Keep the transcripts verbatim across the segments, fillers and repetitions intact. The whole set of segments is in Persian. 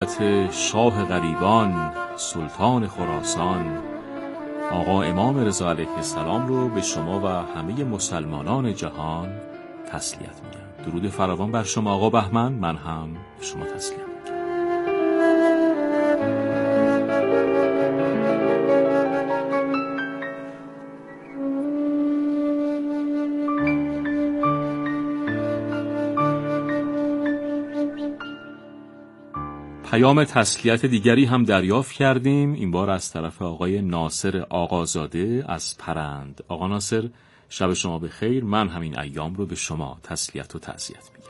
شاه غریبان سلطان خراسان آقا امام رضا علیه السلام رو به شما و همه مسلمانان جهان تسلیت میگم. درود فراوان بر شما آقا بهمن، من هم به شما تسلیت میگم. پیام تسلیت دیگری هم دریافت کردیم، این بار از طرف آقای ناصر آقازاده از پرند. آقا ناصر، شب شما بخیر، من همین ایام رو به شما تسلیت و تعزیت میگم.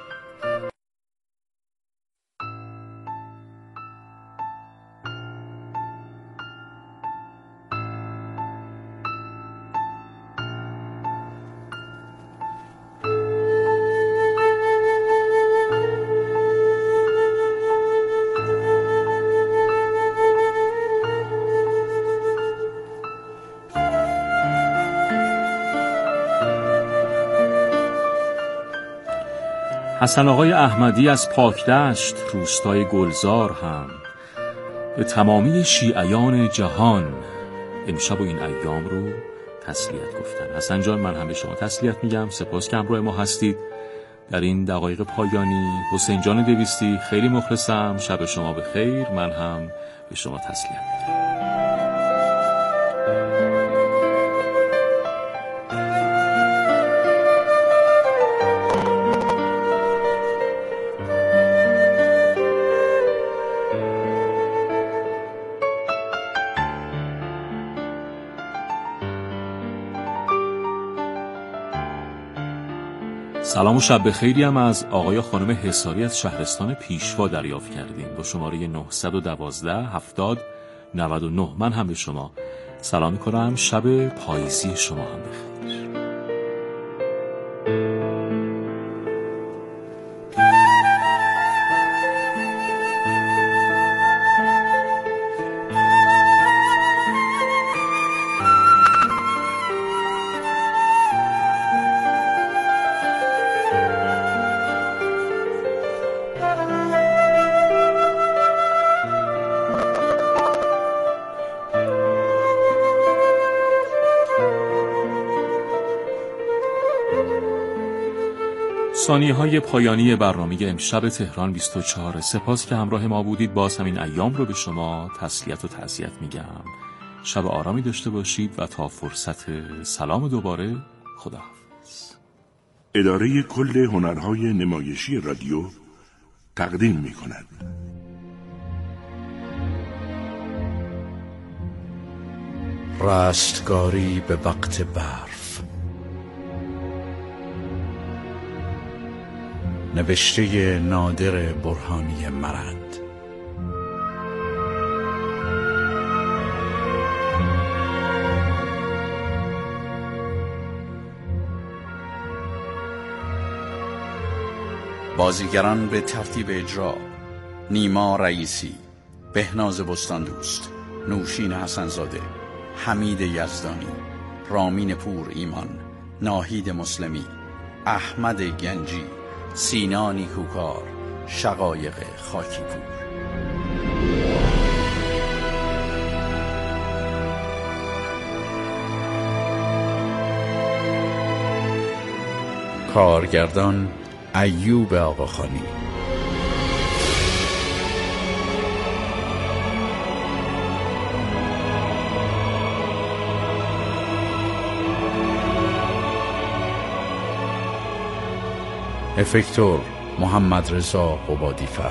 حسن آقای احمدی از پاکدشت روستای گلزار هم به تمامی شیعیان جهان امشب و این ایام رو تسلیت گفتن. حسن جان، من هم به شما تسلیت میگم، سپاس که همراه ما هستید در این دقایق پایانی. حسین جان دویستی، خیلی مخلصم، شب شما بخیر، من هم به شما تسلیت میگم. سلام و شب بخیری هم از آقای خانم حصاری از شهرستان پیشوا دریافت کردیم با شماره نهصد و دوازده هفتاد نود و نه. من هم به شما سلام میکنم، شب پاییزی شما هم بخیر. ثانیه های پایانی برنامه امشب تهران بیست و چهار. سپاس که همراه ما بودید. باز همین ایام رو به شما تسلیت و تعزیت میگم. شب آرامی داشته باشید و تا فرصت سلام دوباره، خداحافظ. اداره کل هنرهای نمایشی رادیو تقدیم میکند رستگاری به وقت برف، نوشته نادر برهانی مرند. بازیگران به ترتیب اجرا: نیما رئیسی، بهناز بستاندوست، نوشین حسنزاده، حمید یزدانی، رامین پور ایمان، ناهید مسلمی، احمد گنجی، سینا نیکوکار، شقایق خاکی پور. کارگردان ایوب آقاخانی. افکتور محمد رضا قبادیفر.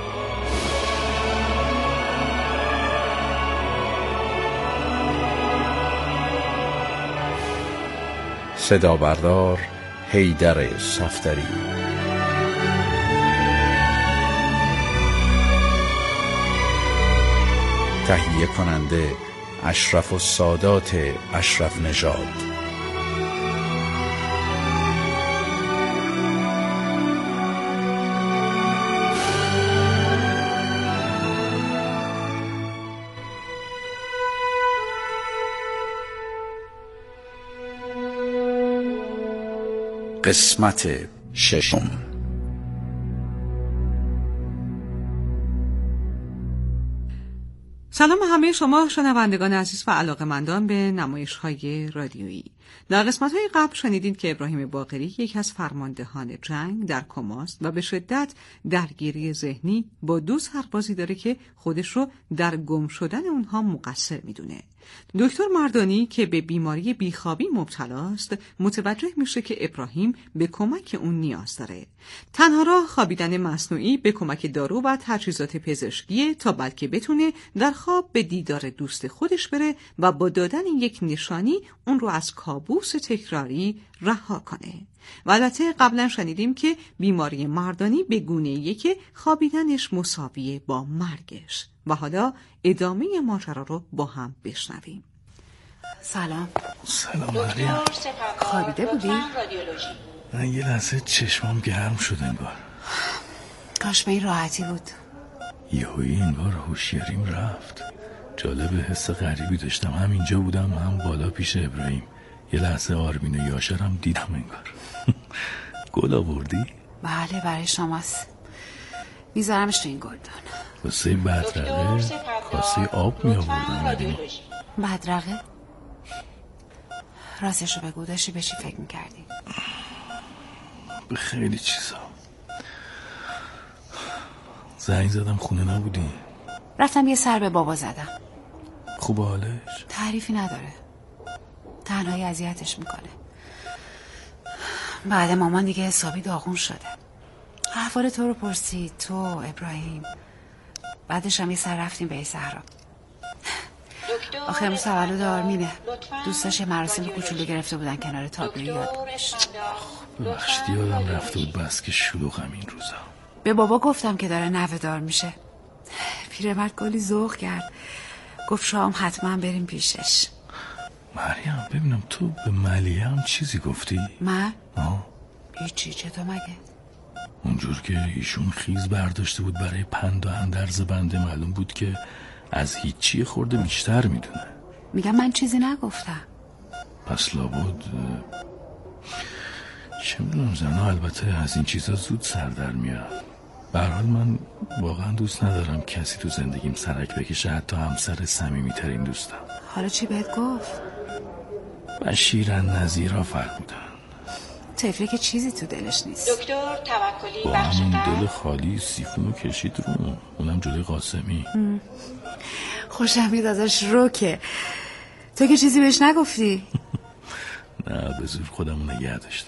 صدا بردار حیدر صفدری. تهیه کننده اشرف السادات اشرف نژاد. قسمت ششم. سلام همه شما شنوندگان عزیز و علاقه‌مندان به نمایش‌های رادیویی. در قسمت‌های قبل شنیدید که ابراهیم باقری یکی از فرماندهان جنگ در کماست و به شدت درگیری ذهنی با دو سربازی داره که خودش رو در گم شدن اونها مقصر میدونه. دکتر مردانی که به بیماری بیخوابی مبتلاست متوجه میشه که ابراهیم به کمک اون نیاز داره. تنها راه خوابیدن مصنوعی به کمک دارو و تجهیزات پزشکی تا بلکه بتونه در خواب به دیدار دوست خودش بره و با دادن یک نشانی اون رو از کابوس تکراری رها کنه. و البته قبلا شنیدیم که بیماری مردانی به گونه‌ایه که خوابیدنش مساویه با مرگش. و حالا ادامه ماجرا رو با هم بشنویم. سلام. سلام مریم. خوابیده بودی؟ من یه لحظه چشمام گرم شد انگار. کاش به این راحتی بود. یهویی انگار هوشیاریم رفت. جالب، حس غریبی داشتم. هم اینجا بودم هم بالا پیش ابراهیم. یه لحظه آرمین و یاشرم دیدم انگار. گل آوردی؟ بله برای شماست. میذارمش تو این گلدان. واسه بدرقه کاسه آب می آوردم ندیم. بدرقه؟ راستشو بگو، داشتی به چی فکر میکردی؟ به خیلی چیزا. زنگ زدم خونه نبودی. رفتم یه سر به بابا زدم. خوب حالش؟ تعریفی نداره، تنهایی اذیتش میکنه. بعد مامان دیگه حسابی داغون شده. احوال تو رو پرسید، تو ابراهیم. بعدش هم یه سر رفتیم به صحرا. آخه امروز تولد آرمینه. دوستاش یه مراسم کوچولو گرفته بودن کنار تابلو یادش. ببخشید یادم رفته بود، بس که شلوغم این روزا. به بابا گفتم که داره نوه دار میشه. پیرمرد کلی ذوق کرد، گفت شام حتما بریم پیشش. مریم ببینم تو به ملیه هم چیزی گفتی؟ من؟ آه هیچی. چطور مگه؟ اونجور که ایشون خیز برداشته بود برای پند و اندرز بنده معلوم بود که از هیچی خورده بیشتر میدونه. میگم من چیزی نگفتم. پس لابد چه میدونم، زنها البته از این چیزا زود سر در میاد. به هر حال من واقعا دوست ندارم کسی تو زندگیم سرک بکشه، حتی همسر صمیمی‌ترین دوستم. حالا چی بهت گفت؟ بشیرن نظیرا فرمودن. طفلی که چیزی تو دلش نیست. دکتر توکلی با بخش همون دل خالی سیفونو کشید رو، اونم جلوی قاسمی. خوشم میاد ازش رو که تو که چیزی بهش نگفتی. نه به زور خودمو نگه داشتم.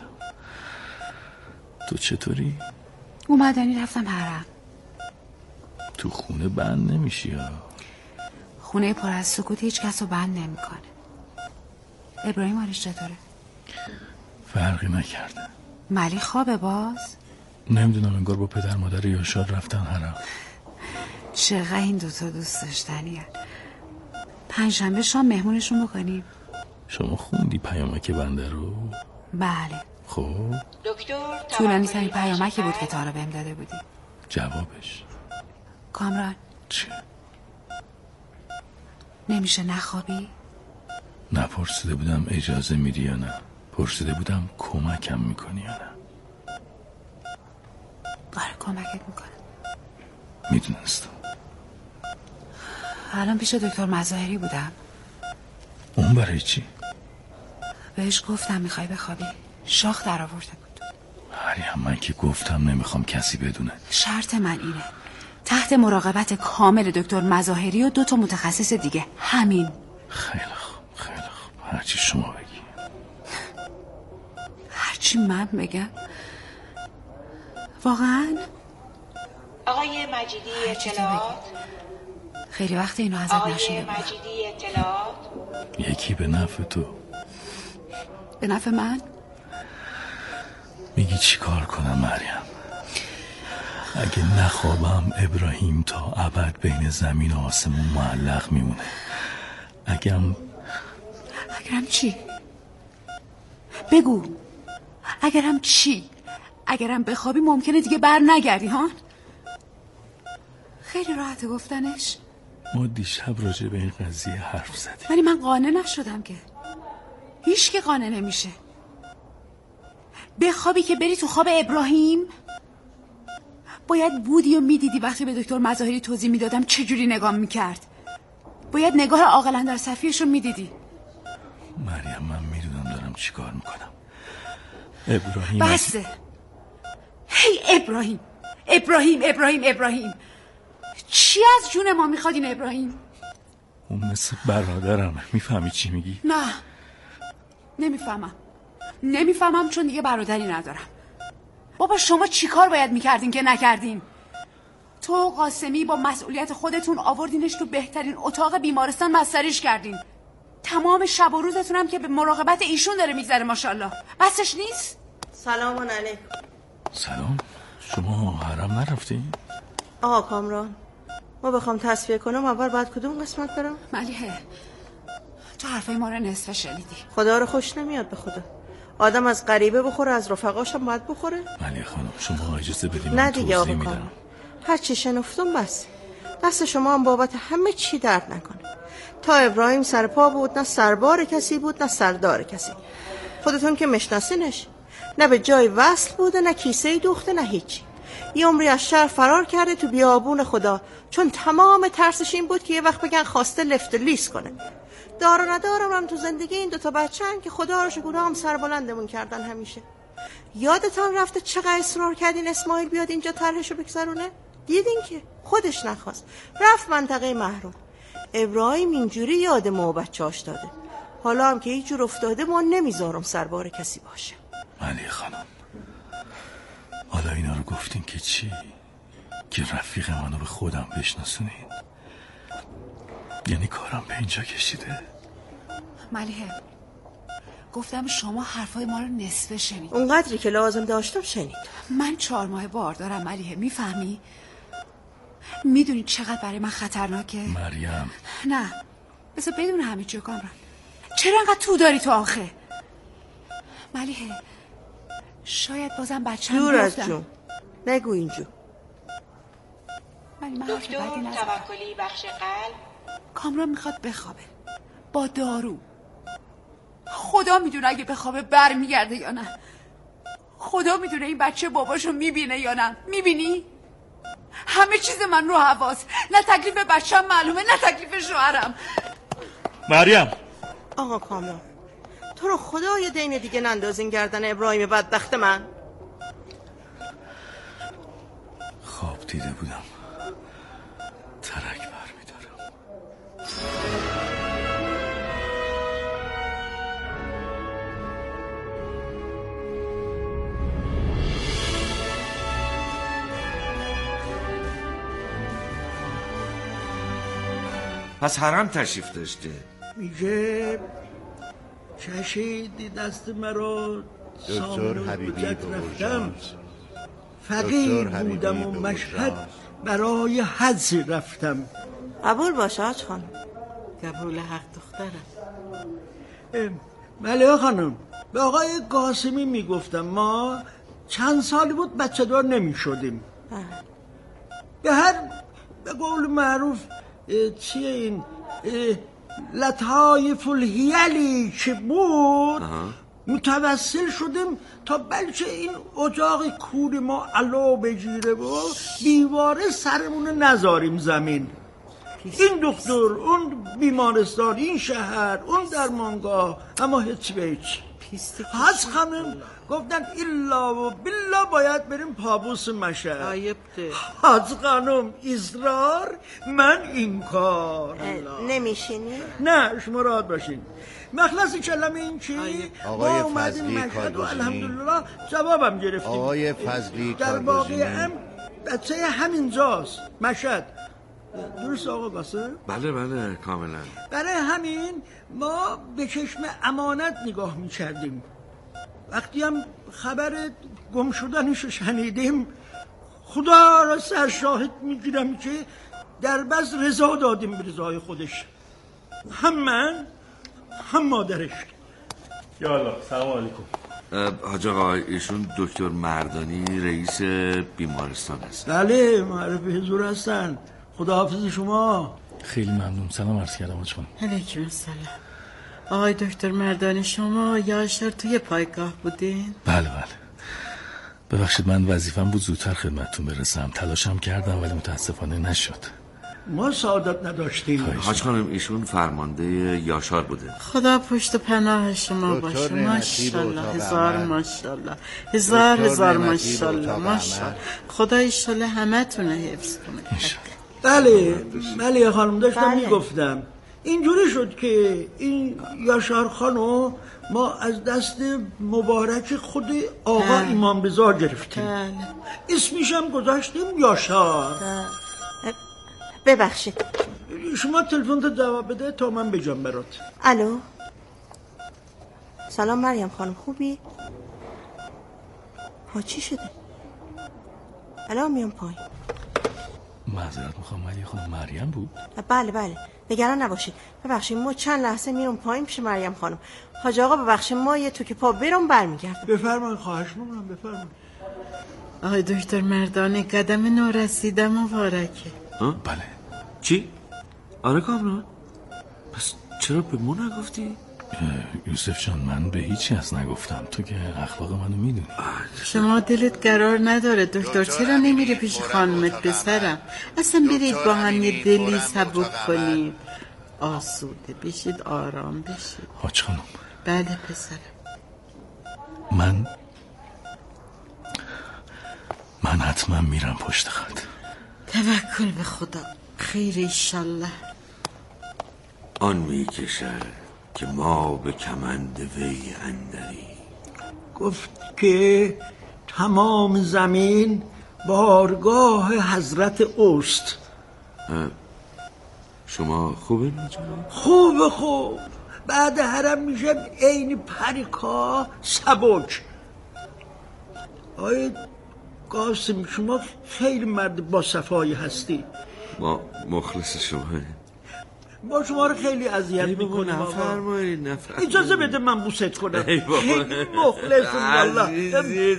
تو چطوری؟ اومدنی رفتم حرم. تو خونه بند نمیشی ها؟ خونه پر از سکوت هیچ کس رو بند نمیکنه. ابراهیم حالش چطوره؟ فرقی نکرده. ملی خوابه باز؟ نمیدونم، انگار با پدر مادر یاشار رفتن حرم. چقدر این دوتا دوست داشتنیه. پنجشنبه شام مهمونشون بکنیم. شما خوندی پیامک بنده رو؟ بله. خب دکتر طولانی ترین پیامکی بود که تا حالا بهم داده بودی. جوابش کامران چه؟ نمیشه نخوابی؟ نپرسیده بودم اجازه میدی یا نه، پرسیده بودم کمکم میکنی یا نه. آره کمکت میکنم. میدونستم. الان پیش دکتر مظاهری بودم. اون برای چی؟ بهش گفتم میخوای بخوابی، شاخ در آورده بود. مریم من که گفتم نمیخوام کسی بدونه. شرط من اینه تحت مراقبت کامل دکتر مظاهری و دو تا متخصص دیگه، همین. خیلی خوب خیلی خوب، هرچی شما بگی. هرچی من بگم؟ واقعا؟ آقای مجیدی اطلاعات. خیلی وقت اینو ازت نشده بودم. آقای مجیدی اطلاعات. یکی به نفع تو. به نفع من؟ میگی چی کار کنم مریم؟ اگه نخوابم ابراهیم تا ابد بین زمین و آسمون معلق میمونه. اگرم اگرم چی؟ بگو. اگرم چی؟ اگرم بخوابی ممکنه دیگه بر نگردی ها؟ خیلی راحته گفتنش. ما دیشب راجع به این قضیه حرف زدیم. ولی من قانع نشدم که. هیچ که قانع نمیشه. بخوابی که بری تو خواب ابراهیم؟ باید بودی و میدیدی وقتی به دکتر مظاهری توضیح میدادم چجوری نگاه میکرد. باید نگاه عاقلانه در صفیش رو میدیدی. مریم من میدونم دارم چی کار میکنم. ابراهیم بسه. هی ابراهیم ابراهیم ابراهیم ابراهیم چی از جون ما میخوادین ابراهیم؟ اون مثل برادرمه. میفهمی چی میگی؟ نه نمیفهمم نمیفهمم چون دیگه برادری ندارم. بابا شما چی کار باید میکردین که نکردین؟ تو قاسمی با مسئولیت خودتون آوردینش تو بهترین اتاق بیمارستان مستریش کردین. تمام شب و روزتون هم که به مراقبت ایشون داره میگذره ماشاءالله. بسش نیست؟ سلام علیکم. سلام. شما حرم نرفتین؟ آقا کامران ما بخوام تصفیه کنم اول باید کدوم قسمت برم؟ ملیحه تو حرفای ما رو نصف شنیدی. خدا رو خوش نمیاد به خدا. آدم از غریبه بخوره از رفقاشم باید بخوره؟ ملیحه خانم شما اجازه بدیم نه من دیگه توضیح آقا میدم. کامران هر چی شنفتم بس. دست شما هم بابت همه چی درد نکنه. تا ابراهیم سر پا بود نه سربار کسی بود نه سردار کسی. خودتون که مشناسینش. نه به جای وصل بوده نه کیسه دوخته نه هیچی. یه عمری از شهر فرار کرده تو بیابون خدا چون تمام ترسش این بود که یه وقت بگن خواسته لفت لیس کنه. دار و ندارم هم تو زندگی این دوتا بچه هم که خدا رو شکر هم سربلندمون کردن همیشه. یادتان رفته چقدر اصرار کردین اسماعیل بیاد اینجا طرحشو بگذرونه؟ دیدین که خودش نخواست رفت منطقه محروم. ابراهیم اینجوری یاد ما و بچه‌اش داده. حالا هم که هیچ جور افتاده ما نمیذارم سربار کسی باشه. ملیحه خانم حالا اینا رو گفتین که چی؟ که رفیق منو به خودم بشناسونین؟ یعنی کارم به اینجا کشیده؟ ملیحه گفتم شما حرفای ما رو نصفه شنید. اونقدری که لازم داشتم شنید. من چهار ماه بار دارم ملیحه میفهمی؟ میدونی چقدر برای من خطرناکه؟ مریم نه بذار بدون همه چیو کامران. چرا انقدر تو داری تو آخه؟ ملیحه شاید بازم بچه‌م دور از گفتم. جون نگو اینجور. ولی من حرف بدی دکتر نزدم. توکلی بخش قلب. کامران میخواد بخوابه با دارو. خدا میدونه اگه بخوابه بر میگرده یا نه. خدا میدونه این بچه باباشو میبینه یا نه. میبینی؟ همه چیز من رو حواس. نه تکلیف بچه‌م معلومه نه تکلیف شوهرم. مریم آقا کامران تو رو خدا یه دین دیگه نندازین گردن ابراهیم بدبخت من. خواب دیده بودم ترک بر میدارم. پس حرم تشریف داشته. میگه کشیدی دست مرا دکتر حبیبی رفتم فقیر بودم و مشهد برای حج رفتم. قبول باشه حاج خانم. قبول حق دخترم. ملیحه خانم به آقای قاسمی میگفتم ما چند سالی بود بچه دار نمی شدیم. به هر به قول معروف چیه این لطایف الهیلی که بود متوسل شدیم تا بلکه این اجاق کور ما علا بگیره و دیواره سرمون نذاریم زمین. این دکتر اون بیمارستان این شهر اون درمانگاه اما هیچ به هیچ. حج خانم گفتن الا و بالله باید بریم پابوس مشهد. عایبته حج خانم اصرار من این کار. نمیشینی؟ نه شما راحت باشین. مخلص کلمه این چی؟ آقای فضلی کارگزینی الحمدلله جوابم گرفتیم. آقای فضلی در واقع هم کارگزینی بچه همینجاست مشهد. درست آقا قاسم؟ بله بله کاملا. برای همین ما به چشم امانت نگاه می‌کردیم. وقتی هم خبر گم شدنشو شنیدیم خدا را سر شاهد میگیرم که در بس رضا دادیم به رضای خودش. هم من هم مادرش. یا الله سلام علیکم. حاج آقا ایشون دکتر مردانی رئیس بیمارستان هست. بله معرف حضور هستن. خداحافظ شما. خیلی ممنون. سلام عرض کردم حاج خانم. علیکم السلام. آقای دکتر مردانی شما یاشار توی پایگاه بودین؟ بله بله. ببخشید من وظیفم بود زودتر خدمتتون برسم. تلاشم کردم ولی متاسفانه نشد. ما سعادت نداشتیم. حاج خانم ایشون فرمانده یاشار بوده. خدا پشت و پناه شما باشه. ماشاءالله، هزار ماشاءالله، هزار هزار ماشاءالله، ماشاءالله. خدا ایشاله همه تونه حفظ کنه. بله بله خانم، داشتم میگفتم اینجوری شد که این یاشار خانو ما از دست مبارک خود آقا امام رضا گرفتیم. اسمیش هم گذاشتیم یاشار. ببخشید شما تلفن تو جواب بده تا من بجام برات. الو سلام مریم خانم، خوبی؟ ها چی شده؟ الان میام پایین. معذرت میخوام ولی خانم مریم بود؟ بله بله نگران نباشید. ببخشید ما چند لحظه میرم پایین پیش مریم خانم. حاج آقا ببخشید ما یه تو که پا برم برمیگردم. بفرمایید خواهش میکنم بفرمایید. آقای دکتر مردانی قدم نورسیده مبارکه. بله. چی؟ آره کامران. پس چرا به ما نگفتی؟ یوسف جان من به هیچی از نگفتم، تو که اخلاق منو میدونی. شما دلت قرار نداره دکتر، چرا نمیری پیش خانمت پسرم؟ اصلا برید با هم یه دلی سبک کنید، آسوده بشید، آرام بشید. حاج خانم. بله پسرم. من من حتما میرم پشت خط. توکل به خدا، خیر ایشالله. آن میکشد که ما به کمند وی اندری. گفت که تمام زمین بارگاه حضرت اوست. شما خوبه نجا؟ خوبه خوب. بعد حرم میشه عین پریکا سبک. آی قاسم شما خیلی مرد با صفایی هستی. ما مخلص شما. ما شما رو خیلی اذیت میکنیم. نفرمایید نفرمایید. اجازه بده من بوست کنم. خیلی مخلصم والله. عزیزی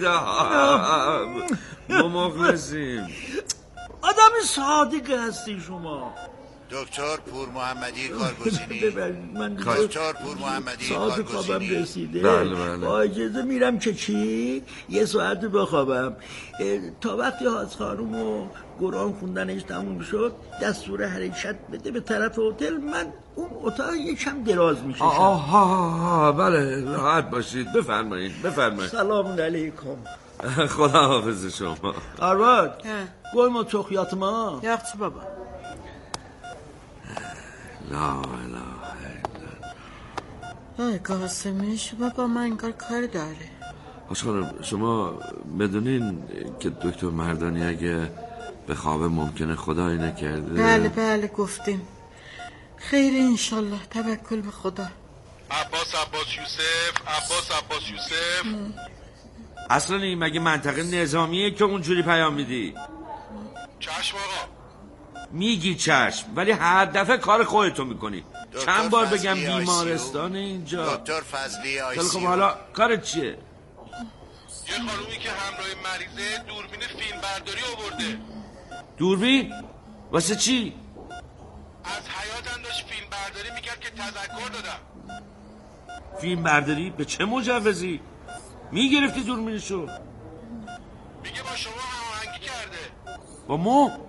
ما مخلصیم. آدم صادق هستی شما. دکتر پور محمدی کارگزینی. من دکتر پور محمدی کارگزینی. خوابم رسیده. بله بله. با اجازه میرم که چی؟ یه ساعت بخوابم. تا وقتی حاج خانم و قرآن خوندنش تموم شد دستور حرکت بده به طرف هتل، من اون اتاق یکم دراز میشه. آها بله راحت باشید. بفرمایید بفرمایید. سلام علیکم. خدا حافظ شما. آراد گوی ما چخیات ما یخچه بابا. لا لا آی قاسمی شما با من انگار کار داره. حاج خانم شما بدونین که دکتر مردانی اگه به خواب ممکنه خدایی نکرده؟ بله بله گفتیم. خیر انشالله، توکل به خدا. عباس عباس یوسف عباس عباس یوسف. اصلا این مگه منطقه نظامیه که اونجوری پیام میدی؟ چشم آقا. میگی چشم ولی هر دفعه کار خودتو میکنی. چند بار بگم بیمارستان اینجا. دکتر فضلی آی سی. خب حالا کارت چیه؟ یه خانومی که همراه مریضه دوربین فیلم برداری آورده. دوربین؟ واسه چی؟ از حیاتم داشت فیلم برداری میکرد که تذکر دادم. فیلم برداری؟ به چه مجوزی؟ میگرفتی دوربینشو؟ میگه با شما هماهنگی کرده. با ما؟ بله.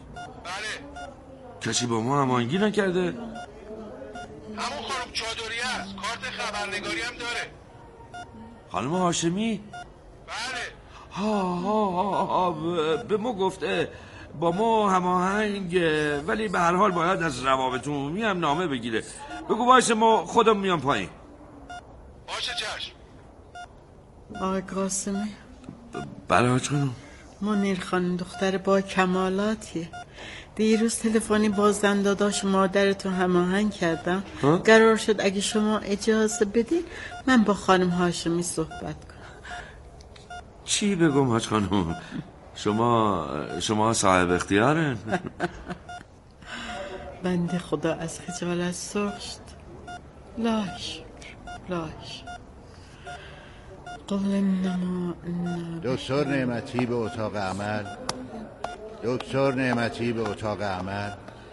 کسی با ما هماهنگی نکرده؟ همون خانم چادری هست، کارت خبرنگاری هم داره. خانم هاشمی؟ بله. ها ها ها, ها به ما گفته با ما هماهنگه ولی به هر حال باید از روابط عمومی هم نامه بگیره. بگو باشه ما خودم میام پایین. باشه چشم. آقای قاسمی. بله حاج خانم. منیر خانم دختر با کمالاتیه. دیروز تلفنی بازدن داداش مادرتون هماهنگ کردم. قرار شد اگه شما اجازه بدین من با خانم هاشمی صحبت کنم. چی بگم حاج خانم؟ شما شما صاحب اختیارن. بنده خدا از خجالت سرخ شد. لاش لاش قل انما دکتر نعمتی به اتاق عمل. دکتر نعمتی به اتاق عمل.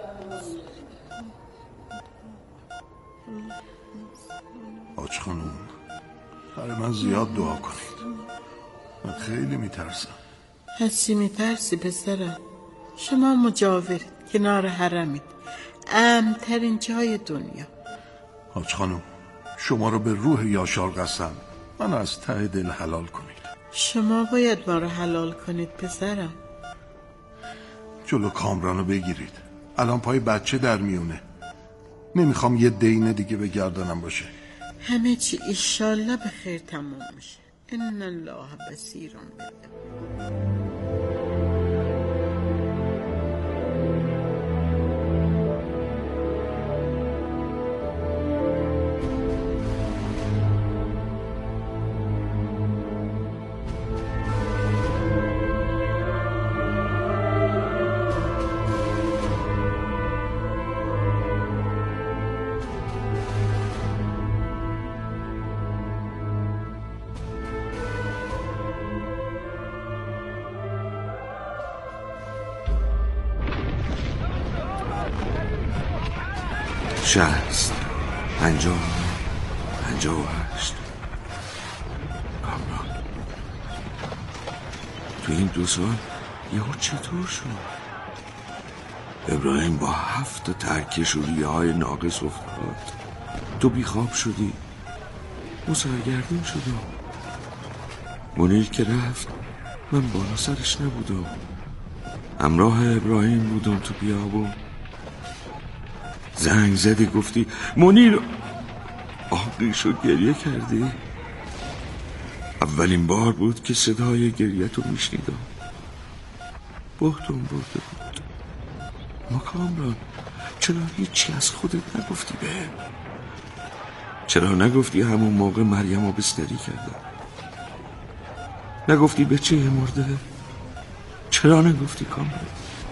حاج خانم برای من زیاد دعا کنید، من خیلی میترسم. از چی میترسی پسرم؟ شما مجاورید کنار حرمید، امن‌ترین جای دنیا. حاج خانم شما رو به روح یاشار قسم من از ته دل حلال کنید. شما باید ما رو حلال کنید پسرم. جلو کامرانو بگیرید، الان پای بچه در میونه. نمیخوام یه دینه دیگه به گردنم باشه. همه چی ایشالله به خیر تموم میشه. ان الله بصیر بالعباد. شصت پنجاه پنجاه و هشت. کامران تو این دو سال یهو چطور شد؟ ابراهیم با هفت ترکش و ریه های ناقص افتاد، تو بیخواب شدی، مسرگردون شدم. منیر که رفت من بالا سرش نبودم، همراه ابراهیم بودم تو بیابون. زنگ زدی گفتی منیر، آقیشو گریه کردی. اولین بار بود که صدای گریه‌تو میشنیدم. بهتون برده بود. ما کامران چرا هیچی از خودت نگفتی به؟ چرا نگفتی همون موقع مریم رو بستری کردم؟ نگفتی به چه مرده؟ چرا نگفتی کامران؟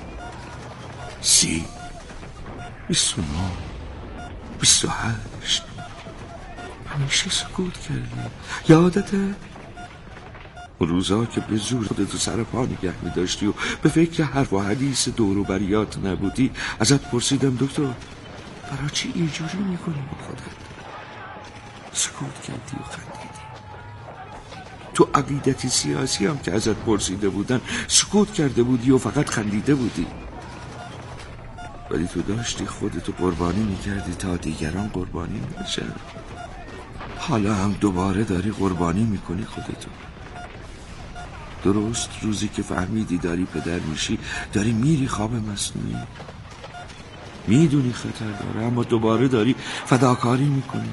سی بیست و نه بیست و هشت همیشه سکوت کردی. یادته؟ اون روزا که به زور خودتو سر پا نگه می داشتی و به فکر حرف و حدیث دور و بریات نبودی، ازت پرسیدم دکتر برای چی اینجوری میکنی با خودت؟ سکوت کردی و خندیدی. تو عقیدتی سیاسی هم که ازت پرسیده بودن سکوت کرده بودی و فقط خندیده بودی، ولی تو داشتی خودتو قربانی میکردی تا دیگران قربانی نشن. حالا هم دوباره داری قربانی میکنی خودتو. درست روزی که فهمیدی داری پدر میشی داری میری خواب مصنوعی، میدونی خطر داره اما دوباره داری فداکاری میکنی.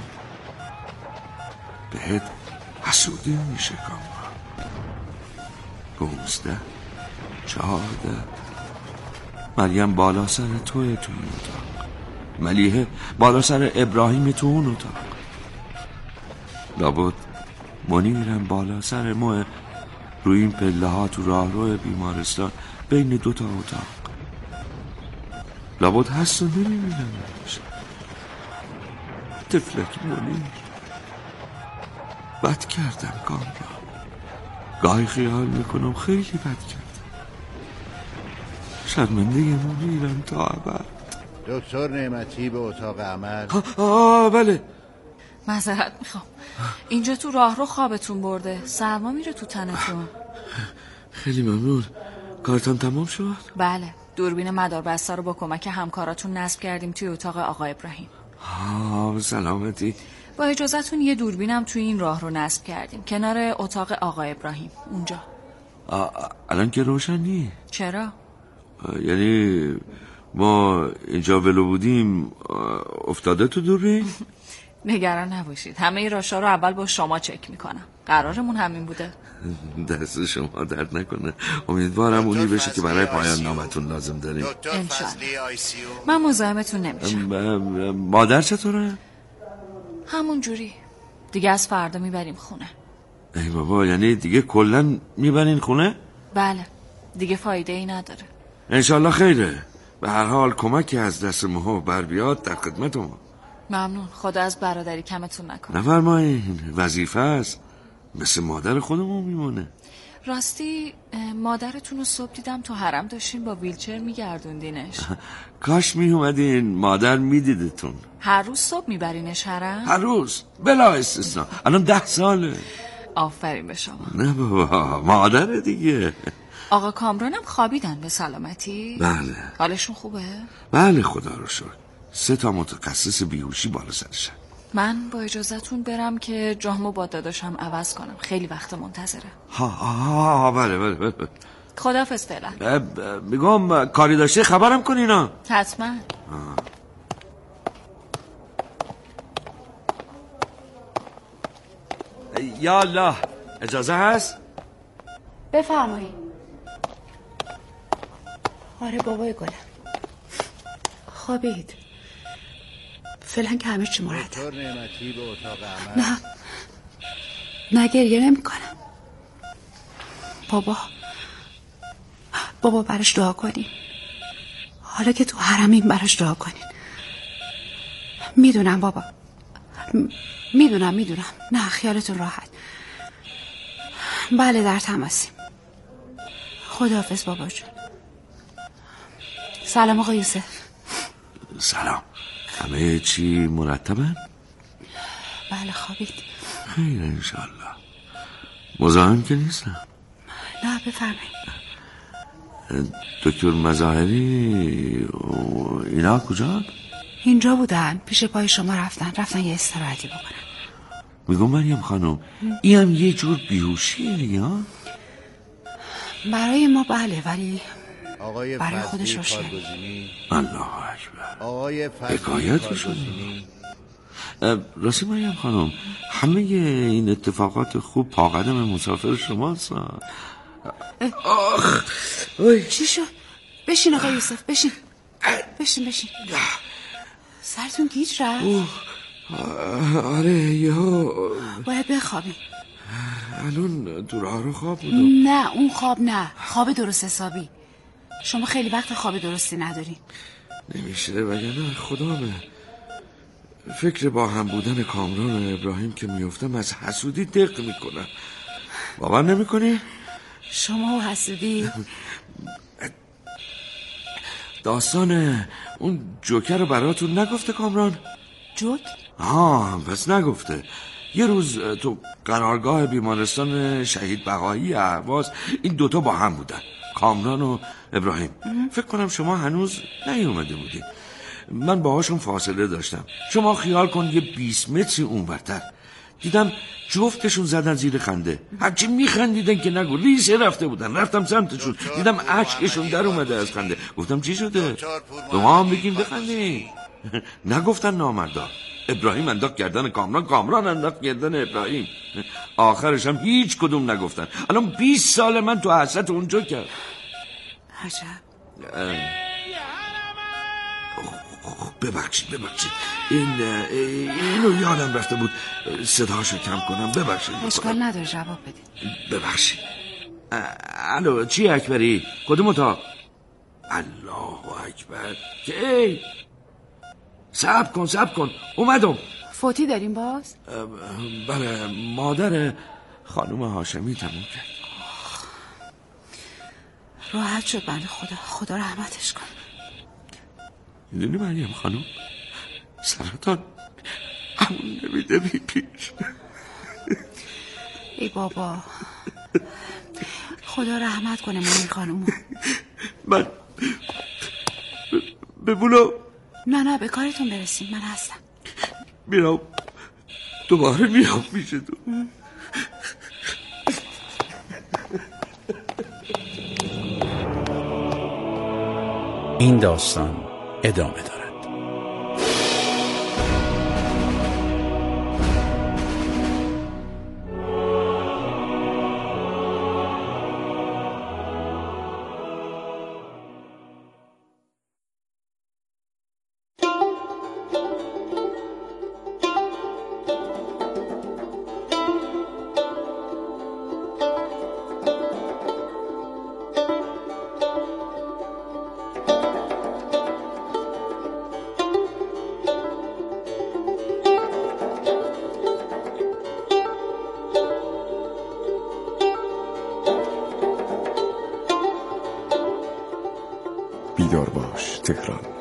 بهت حسودی میشه کامران. پونزده چهارده مریم بالا سر توی تو این اتاق، ملیحه بالا سر ابراهیم تو اون اتاق، لابد منیرم بالا سر ما روی این پله ها تو راهرو بیمارستان بین دوتا اتاق. لابد هست و نمیبینم نمیشه. طفلک منیر. بد کردم کامران، گاهی خیال میکنم خیلی بد کردم. شرمنده منیرم تا ابد. دکتر نعمتی به اتاق عمل. آه بله. معذرت میخوام، اینجا تو راه رو خوابتون برده، سرما میره تو تنتون. خیلی ممنون. کارتان تمام شد؟ بله، دوربین مداربسته رو با کمک همکاراتون نصب کردیم توی اتاق آقا ابراهیم. آه سلامتی. با اجازتون یه دوربینم توی این راه رو نصب کردیم کنار اتاق آقا ابراهیم اونجا. الان که روشن نی؟ چرا؟ یعنی ما اینجا ولو بودیم افتاده تو دوربین؟ نگران نباشید، همه راشا رو اول با شما چک میکنم. قرارمون همین بوده. دست شما درد نکنه. امیدوارم اونی بشه که برای پایان نامتون لازم داریم. انشالله. من مزاحمتون نمیشم. مادر چطوره؟ همون جوری. دیگه از فردا میبریم خونه. ای بابا، یعنی دیگه کلن میبرین خونه؟ بله، دیگه فایده ای نداره. انشالله خیره. به هر حال کمکی از دست ما بر بیاد در خدمتم. ممنون. خدا از برادری کمتون نکنه. نفرمایین، وظیفه است، مثل مادر خودمون میمونه. راستی مادرتون رو صبح دیدم تو حرم داشتین با ویلچر میگردوندینش. کاش میومدین، مادر میدیدتون. هر روز صبح میبرینش حرم؟ هر روز بلا استثنا. الان ده ساله. آفرین به شما. نه بابا، مادر دیگه. آقا کامرانم خوابیدن به سلامتی؟ بله. حالشون خوبه؟ بله خدا رو شکر. سه تا متخصص بیهوشی بالا سرشن. من با اجازهتون برم که جامو با داداشم عوض کنم. خیلی وقت منتظره. ها ها بله بله بله. خداحافظ فعلا. میگم کاری داشته خبرم کنینا. حتما. یا الله، اجازه هست؟ بفرمایید. آره بابای گلم خوابید. فعلا که همه چی مرتب. نه نه گریه نمی کنم. بابا بابا براش دعا کنین. حالا که تو حرمین براش دعا کنین. میدونم بابا، میدونم میدونم نه خیالتون راحت. بله در تماسیم. خداحافظ بابا جون. سلام آقا یوسف. سلام. همه چی مرتبه؟ بله خوابید. خیر انشالله. مزاحم که نیستم. نه بفرمایید. دکتر مظاهری اینا کجا؟ اینجا بودن، پیش پای شما رفتن رفتن یه استراحتی بکنن. میگم مریم خانم این هم یه جور بیهوشیه دیگه ها؟ برای ما بله ولی آقای برای خودش روشن. الله اکبر. آقای حکایت شد. راستی مریم خانم همه این اتفاقات خوب پا قدم مسافر شماست. آخ چی شد؟ بشین آقا یوسف بشین بشین بشین. سرتون گیج رفت؟ آره یا باید بخوابیم. الان تو راه رو خواب بودم. نه اون خواب نه، خواب درست حسابی. شما خیلی وقت خواب درستی ندارین. نمیشه وگرنه خدا به فکر با هم بودن کامران و ابراهیم که میفتم از حسودی دق میکنم. باور نمیکنی؟ شما و حسودی؟ داستان اون جوکر رو براتون نگفته کامران؟ جوک؟ آه پس نگفته. یه روز تو قرارگاه بیمارستان شهید بقایی اهواز این دوتا با هم بودن، کامران و ابراهیم. فکر کنم شما هنوز نیومده بودی. من باهاشون فاصله داشتم. شما خیال کن یه بیست متری اونورتر دیدم جفتشون زدن زیر خنده. هرچی میخندیدن که نگو ریسه رفته بودن. رفتم سمتشون دیدم اشکشون در اومده از خنده. گفتم چی شده؟ به ما هم بگیم بخندیم. نگفتن نامردا. ابراهیم انداخت گردن کامران، کامران انداخت گردن ابراهیم. آخرش هم هیچ کدوم نگفتن. الان بیست سال من تو حسرت اونجا کرد. عجب. ببخشید ببخشید این اینو یادم رفته بود صداشو کم کنم. ببخشید. اشکال نداره جواب بدید. ببخشید. الو چی اکبری؟ کدوم اتاق؟ الله اکبر. کی؟ صبر کن صبر کن اومدم. فوتی داریم باز؟ بله مادر خانم هاشمی تموم کرد. راحت شد بنده خدا. خدا رحمتش کن. میدونی مریم خانم سرطان همون نمیده بی پیش. ای بابا خدا رحمت کنه منیر خانومو. من ببولو. نه نه به کارتون برسیم من هستم. میرم دوباره میام میشه تو. این داستان ادامه دارد. بیدار باش تهران.